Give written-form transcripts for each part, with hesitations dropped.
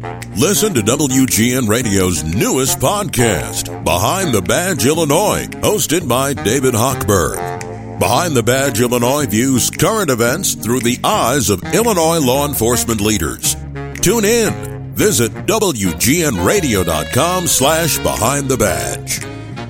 Listen to WGN Radio's newest podcast, Behind the Badge Illinois, hosted by David Hochberg. Behind the Badge Illinois views current events through the eyes of Illinois law enforcement leaders. Tune in. Visit WGNRadio.com/Behind the Badge.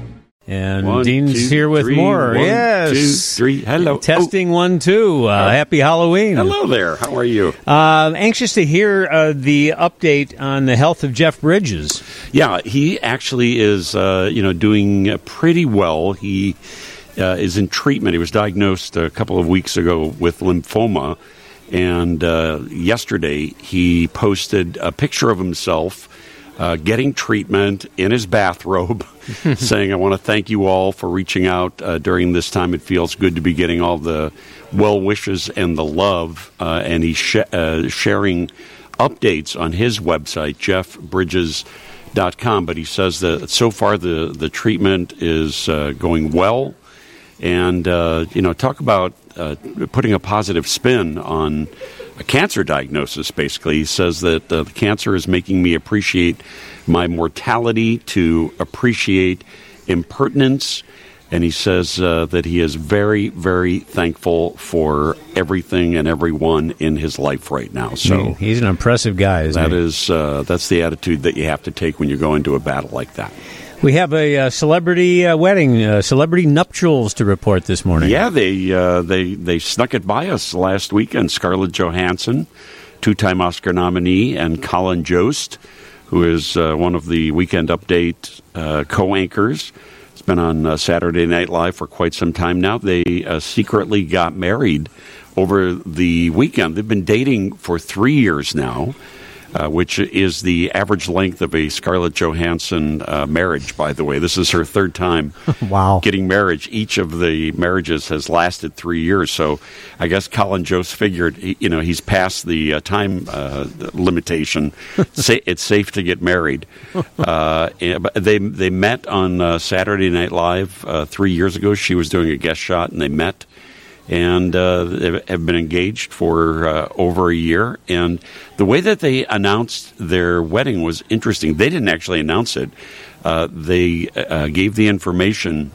And Dean's here with more. Yes. 1, 2, 3. Hello. Testing 1, 2. Happy Halloween. Hello there. How are you? Anxious to hear the update on the health of Jeff Bridges. Yeah, he actually is, doing pretty well. He is in treatment. He was diagnosed a couple of weeks ago with lymphoma. And yesterday he posted a picture of himself getting treatment in his bathrobe, saying, I want to thank you all for reaching out during this time. It feels good to be getting all the well wishes and the love. And he's sharing updates on his website, jeffbridges.com. But he says that so far the treatment is going well. And, talk about putting a positive spin on a cancer diagnosis, basically. He says that the cancer is making me appreciate my mortality, to appreciate impertinence. And he says that he is very, very thankful for everything and everyone in his life right now. So he's an impressive guy, isn't he? That's the attitude that you have to take when you go into a battle like that. We have a celebrity wedding, celebrity nuptials to report this morning. Yeah, they snuck it by us last weekend. Scarlett Johansson, two-time Oscar nominee, and Colin Jost, who is one of the Weekend Update co-anchors. It's been on Saturday Night Live for quite some time now. They secretly got married over the weekend. They've been dating for 3 years now. Which is the average length of a Scarlett Johansson marriage, by the way. This is her third time getting married. Each of the marriages has lasted 3 years. So I guess Colin Jost figured, he's past the time limitation. It's safe to get married. But they met on Saturday Night Live 3 years ago. She was doing a guest shot, and they met. And they have been engaged for over a year. And the way that they announced their wedding was interesting. They didn't actually announce it. They gave the information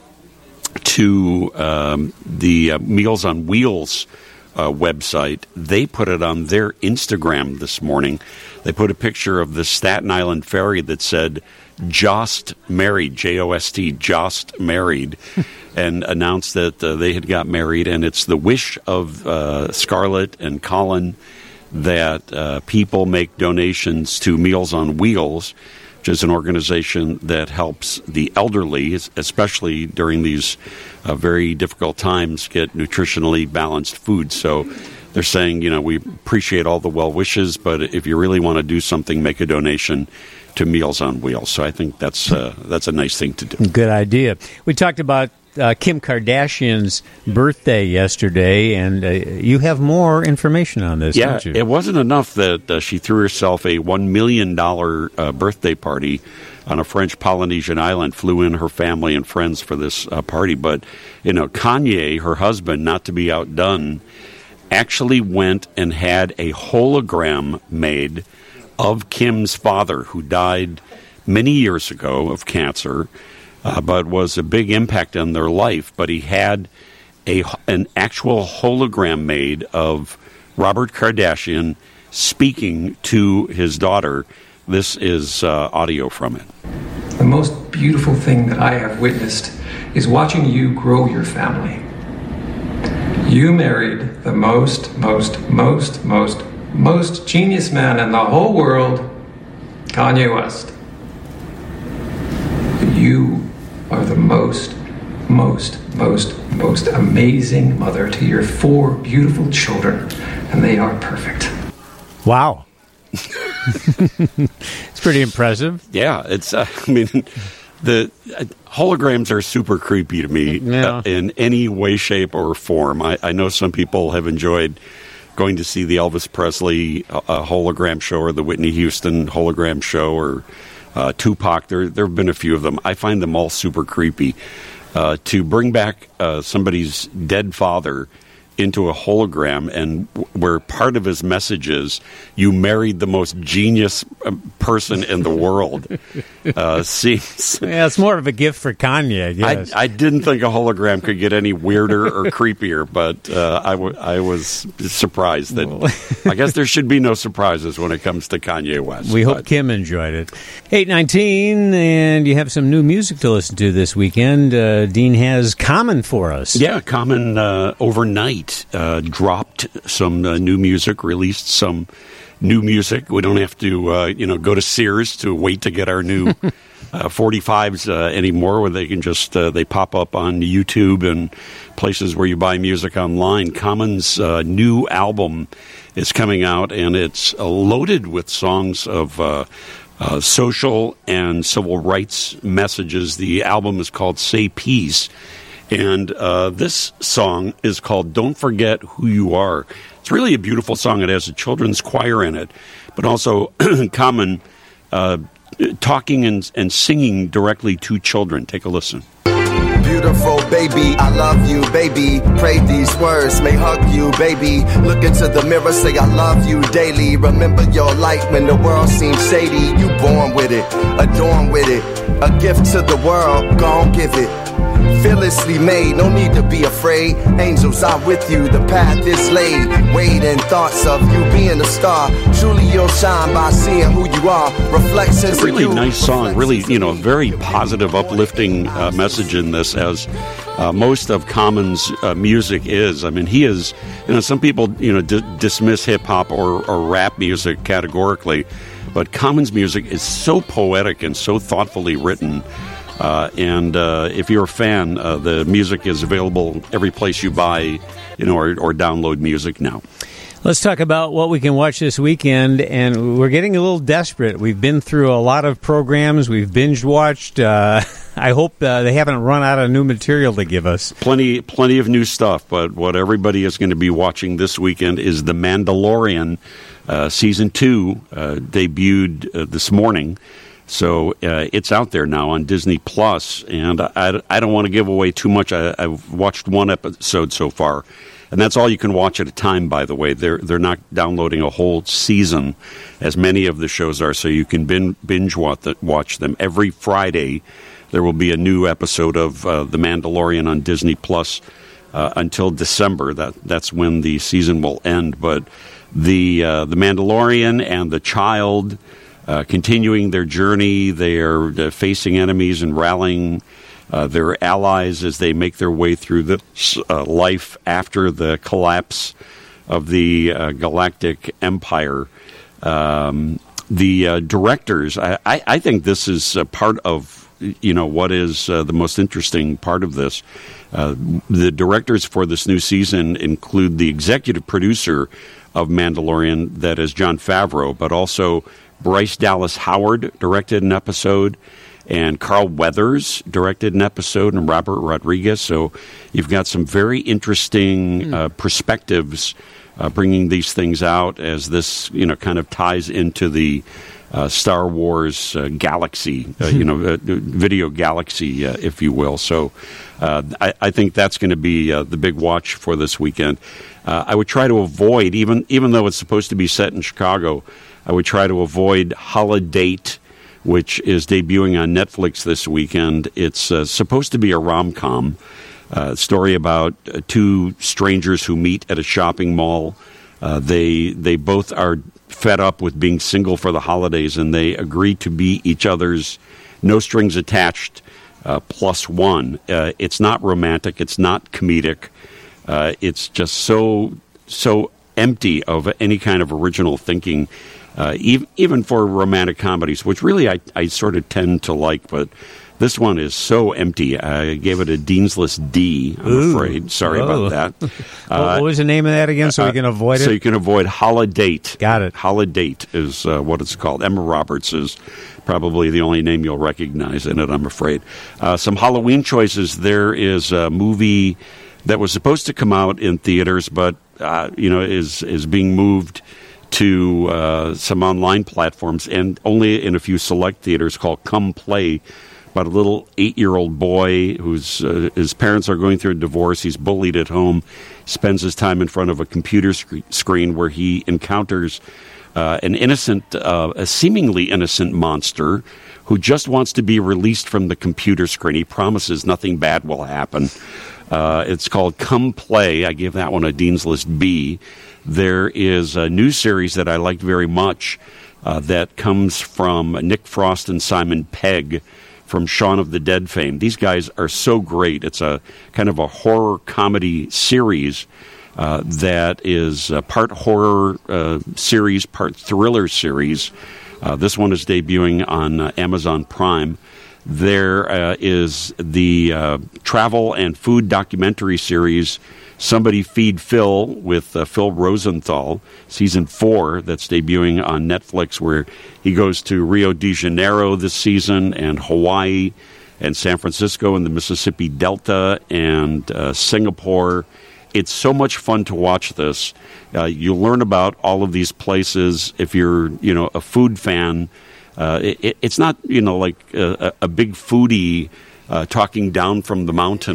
to the Meals on Wheels website. They put it on their Instagram this morning. They put a picture of the Staten Island ferry that said, Jost married, J-O-S-T, Jost married, and announced that they had got married. And it's the wish of Scarlett and Colin that people make donations to Meals on Wheels, which is an organization that helps the elderly, especially during these very difficult times, get nutritionally balanced food. So they're saying, we appreciate all the well wishes, but if you really want to do something, make a donation to Meals on Wheels. So I think that's a nice thing to do. Good idea. We talked about Kim Kardashian's birthday yesterday, and you have more information on this, don't you? It wasn't enough that she threw herself a $1 million birthday party on a French Polynesian island, flew in her family and friends for this party. But, Kanye, her husband, not to be outdone, actually went and had a hologram made of Kim's father, who died many years ago of cancer, but was a big impact on their life. But he had an actual hologram made of Robert Kardashian speaking to his daughter. This is audio from it. The most beautiful thing that I have witnessed is watching you grow your family. You married the most genius man in the whole world, Kanye West. You are the most amazing mother to your 4 beautiful children, and they are perfect. Wow. It's pretty impressive. Yeah, it's, the holograms are super creepy to me in any way, shape, or form. I know some people have enjoyed going to see the Elvis Presley hologram show, or the Whitney Houston hologram show, or Tupac. There have been a few of them. I find them all super creepy. To bring back somebody's dead father into a hologram, and where part of his message is, you married the most genius person in the world. Seems... Yeah, it's more of a gift for Kanye, I guess. I didn't think a hologram could get any weirder or creepier, but I was surprised that... I guess there should be no surprises when it comes to Kanye West. We hope Kim enjoyed it. 8:19, and you have some new music to listen to this weekend. Dean has Common for us. Yeah, Common overnight dropped some new music, released some new music. We don't have to go to Sears to wait to get our new 45s anymore, where they can just they pop up on YouTube and places where you buy music online. Common's new album is coming out, and it's loaded with songs of social and civil rights messages. The album is called Say Peace. And this song is called Don't Forget Who You Are. It's really a beautiful song. It has a children's choir in it, but also Common talking and singing directly to children. Take a listen. Beautiful baby, I love you, baby. Pray these words, may hug you, baby. Look into the mirror, say I love you daily. Remember your light when the world seems shady. You born with it, adorn with it. A gift to the world, gon' give it. Fearlessly made, no need to be afraid. Angels are with you, the path is laid. Waiting thoughts of you being a star. Truly you'll shine by seeing who you are. Reflections of you. Really nice song, really, very positive, uplifting message in this, as most of Common's music is. I mean, he is, some people, dismiss hip-hop or rap music categorically, but Common's music is so poetic and so thoughtfully written. And if you're a fan, the music is available every place you buy, or download music now. Let's talk about what we can watch this weekend, and we're getting a little desperate. We've been through a lot of programs. We've binge-watched. I hope they haven't run out of new material to give us. Plenty of new stuff, but what everybody is going to be watching this weekend is The Mandalorian. Season 2 debuted this morning. So it's out there now on Disney Plus, and I don't want to give away too much. I've watched one episode so far, and that's all you can watch at a time. By the way, they're not downloading a whole season, as many of the shows are. So you can binge watch them every Friday. There will be a new episode of The Mandalorian on Disney Plus until December. That's when the season will end. But the Mandalorian and the Child. Continuing their journey, they are facing enemies and rallying their allies as they make their way through the life after the collapse of the Galactic Empire. The directors, I think this is part of what is the most interesting part of this. The directors for this new season include the executive producer of Mandalorian, that is Jon Favreau, but also Bryce Dallas Howard directed an episode, and Carl Weathers directed an episode, and Robert Rodriguez. So you've got some very interesting perspectives bringing these things out, as this kind of ties into the Star Wars galaxy, video galaxy, if you will. So I think that's going to be the big watch for this weekend. I would try to avoid, even though it's supposed to be set in Chicago, I would try to avoid Holiday, which is debuting on Netflix this weekend. It's supposed to be a rom-com story about two strangers who meet at a shopping mall. They both are fed up with being single for the holidays, and they agree to be each other's no-strings-attached plus one. It's not romantic. It's not comedic. It's just so empty of any kind of original thinking. Even for romantic comedies, which really I sort of tend to like, but this one is so empty. I gave it a Deansless D, I'm afraid. Sorry about that. What was the name of that again, so we can avoid it? So you can avoid Holiday. Got it. Holiday is what it's called. Emma Roberts is probably the only name you'll recognize in it, I'm afraid. Some Halloween choices. There is a movie that was supposed to come out in theaters, but is being moved to some online platforms and only in a few select theaters, called Come Play about a little 8-year-old boy whose his parents are going through a divorce. He's bullied at home, spends his time in front of a computer screen where he encounters a seemingly innocent monster who just wants to be released from the computer screen. He promises nothing bad will happen. It's called Come Play. I gave that one a Dean's List B. There is a new series that I liked very much that comes from Nick Frost and Simon Pegg from Shaun of the Dead fame. These guys are so great. It's a kind of a horror comedy series that is part horror series, part thriller series. This one is debuting on Amazon Prime. There is the travel and food documentary series, Somebody Feed Phil, with Phil Rosenthal, Season 4, that's debuting on Netflix, where he goes to Rio de Janeiro this season, and Hawaii, and San Francisco, and the Mississippi Delta, and Singapore. It's so much fun to watch this. You learn about all of these places. If you're, a food fan, it's not, like a big foodie talking down from the mountain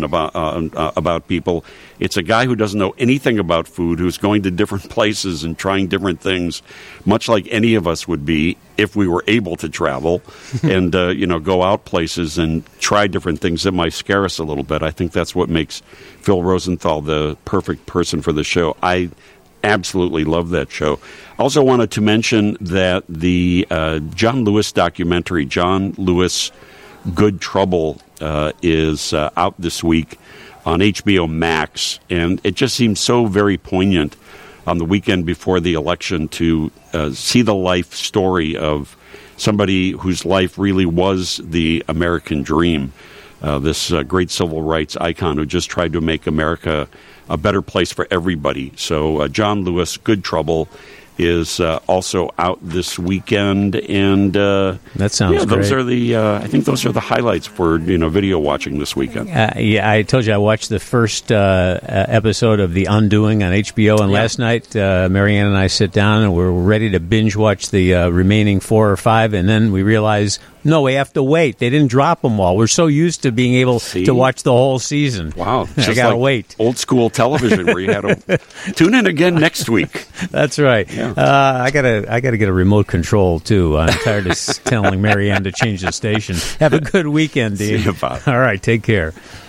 about people. It's a guy who doesn't know anything about food, who's going to different places and trying different things, much like any of us would be if we were able to travel and, go out places and try different things that might scare us a little bit. I think that's what makes Phil Rosenthal the perfect person for the show. I absolutely love that show. I also wanted to mention that the John Lewis documentary, John Lewis, Good Trouble, is out this week on HBO Max, and it just seems so very poignant on the weekend before the election to see the life story of somebody whose life really was the American dream, this great civil rights icon who just tried to make America a better place for everybody. So John Lewis, Good Trouble, is also out this weekend, and that sounds great. Those are the I think those are the highlights for video watching this weekend. I told you I watched the first episode of The Undoing on HBO, and last night Marianne and I sit down and we're ready to binge watch the remaining 4 or 5, and then we realize, no, we have to wait. They didn't drop them all. We're so used to being able to watch the whole season. Wow. I got to wait. Old school television where you had to tune in again next week. That's right. Yeah. I gotta get a remote control, too. I'm tired of telling Marianne to change the station. Have a good weekend, Dean. See you, Bob. All right, take care.